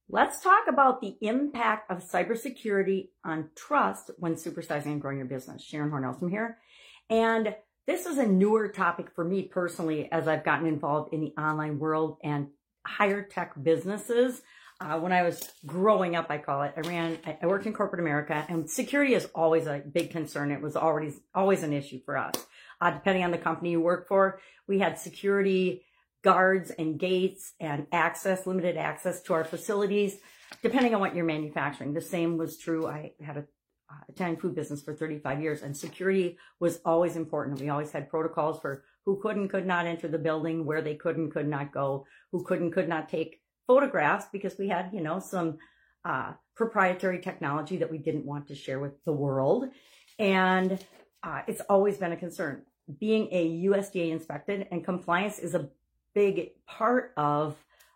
Let's talk about the impact of cybersecurity on trust when supersizing and growing your business. Sharon Hornelson here. And this is a newer topic for me personally as I've gotten involved in the online world and higher tech businesses. When I was growing up, I call it, I worked in corporate America, and security is always a big concern. It was always an issue for us. Depending on the company you work for, we had security guards and gates and limited access to our facilities, depending on what you're manufacturing. The same was true. I had a Italian food business for 35 years, and security was always important. We always had protocols for who could and could not enter the building, where they could and could not go, who could and could not take photographs, because we had, some proprietary technology that we didn't want to share with the world. And it's always been a concern. Being a USDA inspected, and compliance is a big part of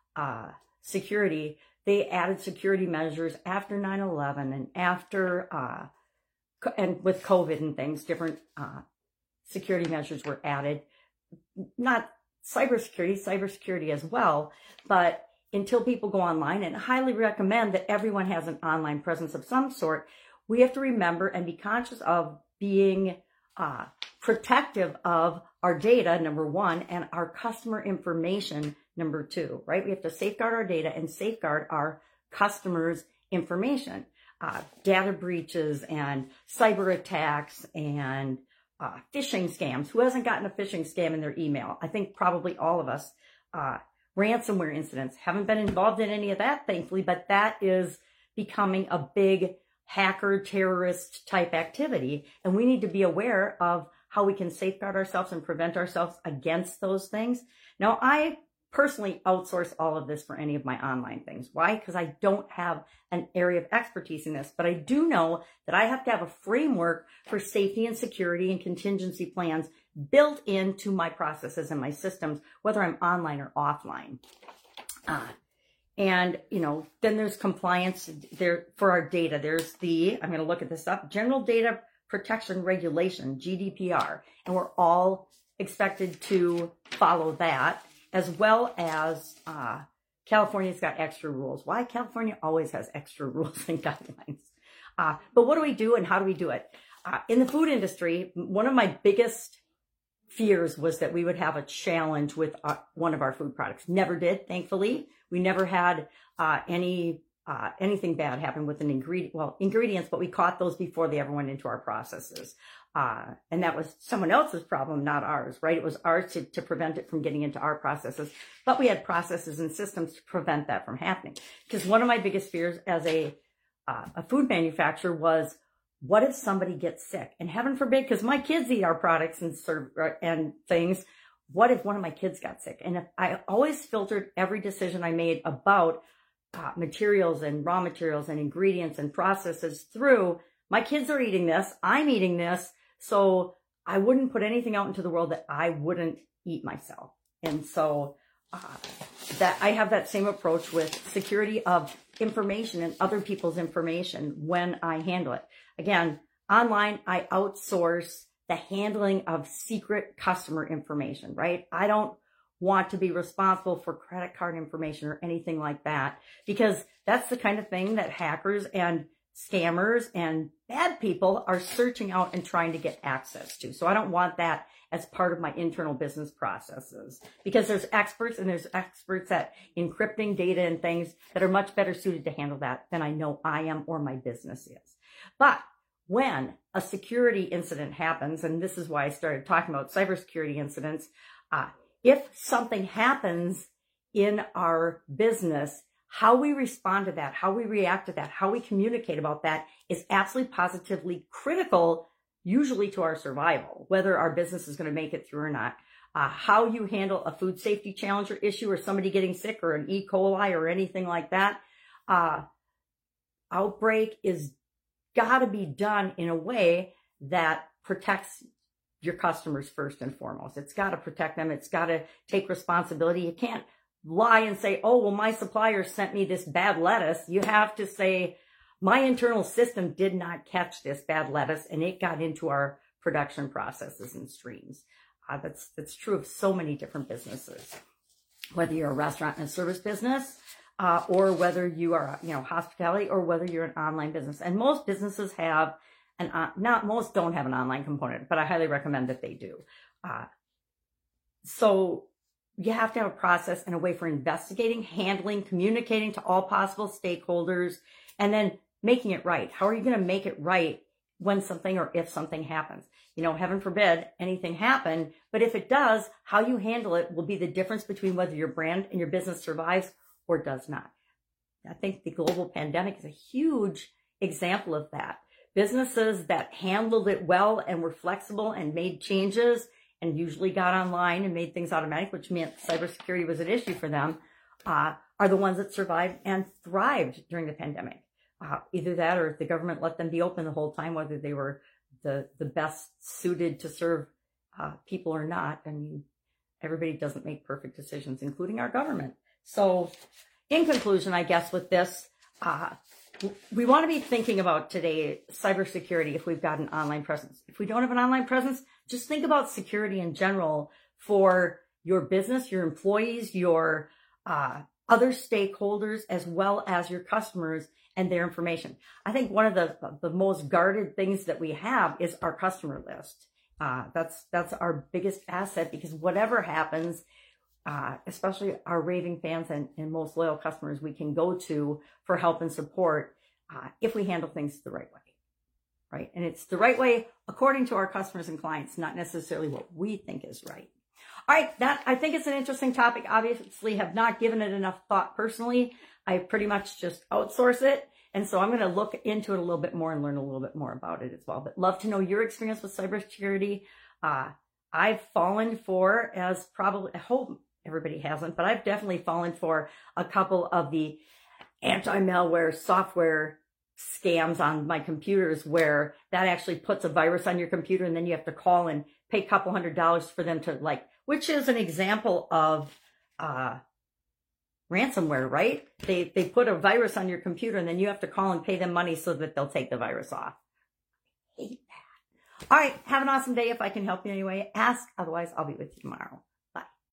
security. They added security measures after 9/11 and after, and with COVID and things, different security measures were added. Not cybersecurity as well, but until people go online, and I highly recommend that everyone has an online presence of some sort, we have to remember and be conscious of being protective of our data, number one, and our customer information, number two, right? We have to safeguard our data and safeguard our customers' information. Data breaches and cyber attacks and phishing scams. Who hasn't gotten a phishing scam in their email? I think probably all of us. Ransomware incidents. Haven't been involved in any of that, thankfully, but that is becoming a big hacker, terrorist type activity. And we need to be aware of how we can safeguard ourselves and prevent ourselves against those things. Now, I personally outsource all of this for any of my online things. Why? Because I don't have an area of expertise in this, but I do know that I have to have a framework for safety and security and contingency plans built into my processes and my systems, whether I'm online or offline. And, then there's compliance there for our data. There's I'm going to look at this up, General Data Protection Regulation, GDPR, and we're all expected to follow that, as well as California's got extra rules. Why? California always has extra rules and guidelines. But what do we do and how do we do it? In the food industry, one of my biggest fears was that we would have a challenge with one of our food products. Never did, thankfully. We never had anything bad happen with ingredients, but we caught those before they ever went into our processes. And that was someone else's problem, not ours, right? It was ours to prevent it from getting into our processes. But we had processes and systems to prevent that from happening. Because one of my biggest fears as a food manufacturer was, what if somebody gets sick? And heaven forbid, because my kids eat our products and things, what if one of my kids got sick? And if I always filtered every decision I made about materials and raw materials and ingredients and processes through, my kids are eating this, I'm eating this, so I wouldn't put anything out into the world that I wouldn't eat myself. And so that I have that same approach with security of information and other people's information when I handle it. Again, online, I outsource the handling of secret customer information, right? I don't want to be responsible for credit card information or anything like that, because that's the kind of thing that hackers and scammers and bad people are searching out and trying to get access to. So I don't want that as part of my internal business processes, because there's experts at encrypting data and things that are much better suited to handle that than I know I am or my business is. But when a security incident happens, and this is why I started talking about cybersecurity incidents, if something happens in our business, how we respond to that, how we react to that, how we communicate about that is absolutely positively critical, usually to our survival, whether our business is going to make it through or not. How you handle a food safety challenge or issue, or somebody getting sick, or an E. coli or anything like that, outbreak is got to be done in a way that protects your customers first and foremost. It's got to protect them. It's got to take responsibility. You can't lie and say, oh, well, my supplier sent me this bad lettuce. You have to say, my internal system did not catch this bad lettuce, and it got into our production processes and streams. That's true of so many different businesses. Whether you're a restaurant and a service business, or whether you are, hospitality, or whether you're an online business. And most businesses have not most don't have an online component, but I highly recommend that they do. So you have to have a process and a way for investigating, handling, communicating to all possible stakeholders, and then making it right. How are you going to make it right when something or if something happens? Heaven forbid anything happen, but if it does, how you handle it will be the difference between whether your brand and your business survives or does not. I think the global pandemic is a huge example of that. Businesses that handled it well and were flexible and made changes and usually got online and made things automatic, which meant cybersecurity was an issue for them, are the ones that survived and thrived during the pandemic. Either that or the government let them be open the whole time, whether they were the best suited to serve people or not. I mean, everybody doesn't make perfect decisions, including our government. So in conclusion, I guess with this, we want to be thinking about today cybersecurity if we've got an online presence. If we don't have an online presence, just think about security in general for your business, your employees, your other stakeholders, as well as your customers and their information. I think one of the most guarded things that we have is our customer list. That's our biggest asset, because whatever happens, especially our raving fans and most loyal customers, we can go to for help and support if we handle things the right way, right? And it's the right way according to our customers and clients, not necessarily what we think is right. All right, I think it's an interesting topic. Obviously, have not given it enough thought personally. I pretty much just outsource it. And so I'm going to look into it a little bit more and learn a little bit more about it as well. But love to know your experience with cybersecurity. I've fallen for, as probably, I hope everybody hasn't, but I've definitely fallen for a couple of the anti-malware software scams on my computers, where that actually puts a virus on your computer and then you have to call and pay a couple $100s for them to, which is an example of ransomware, right? They put a virus on your computer and then you have to call and pay them money so that they'll take the virus off. I hate that. All right, have an awesome day. If I can help you in any way, ask. Otherwise, I'll be with you tomorrow.